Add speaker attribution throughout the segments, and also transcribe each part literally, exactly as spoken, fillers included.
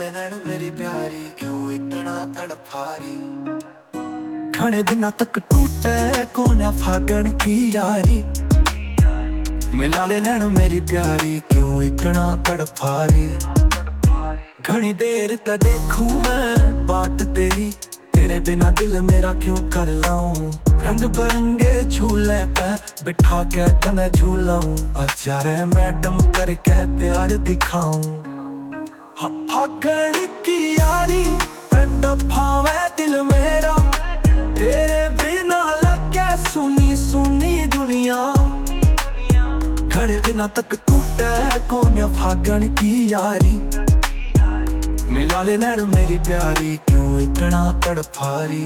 Speaker 1: ले नैन मेरी प्यारी, क्यों इतना तड़पा रही। घने दिनों तक टूटे कौन फागण की यारी, मिला ले नैन मेरी प्यारी, क्यों इतना तड़पा रही। घनी देर तक देखूं मैं बात तेरी, तेरे बिना दिल मेरा क्यों कर लाऊं। रंग बिरंगे झूले पे बिठा के तने झूलाऊं, अच्छा रे मैडम करके प्यार दिखाऊं। फागण की यारी तड़पावे दिल मेरा, तेरे बिना लगे सुनी सुनी दुनिया। घने दिनों तक टूटे कौन फागण की यारी, मिला ले नैन मेरी प्यारी, क्यों इतना तड़पा रही।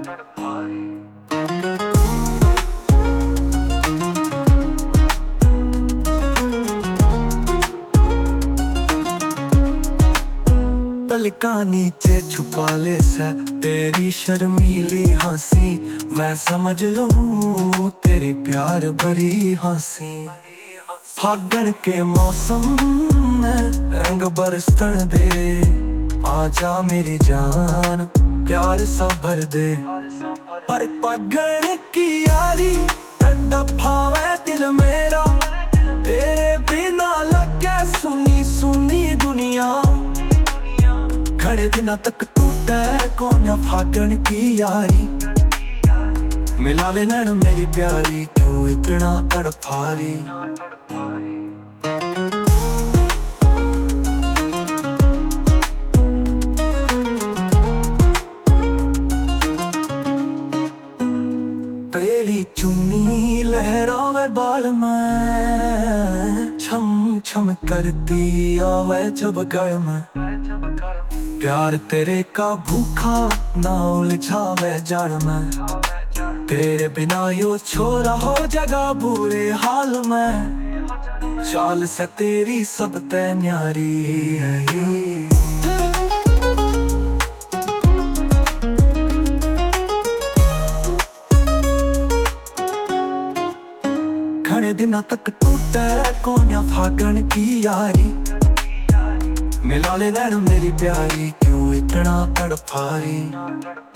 Speaker 1: पलका नीचे छुपा ले से तेरी शर्मीली हंसी, मैं समझ लूं तेरी प्यार भरी हंसी। फागण के मौसम में रंग बरसन दे, आजा मेरी जान प्यार सा भर दे। पर फागण की यारी तड़पावे दिल मेरा, तेरे बिना लगे सुनी सुनी दुनिया। घने दिनों तक टूटे कौन फागण की यारी, मिला ले नैन मेरी प्यारी, क्यों इतना तड़पा रही। तेरी चुन्नी लहरावे बाल में, छम छम करती आवे जब गर्म। प्यार तेरे का भूखा ना उलझावे जड़ में, तेरे बिना यो छोरा हो जगह बुरे हाल में। चाल से तेरी सब ते न्यारी है। घने दिनों तक टूटे कौन फागण की यारी, मिला ले नैन मेरी प्यारी, क्यों इतना तड़पा रही।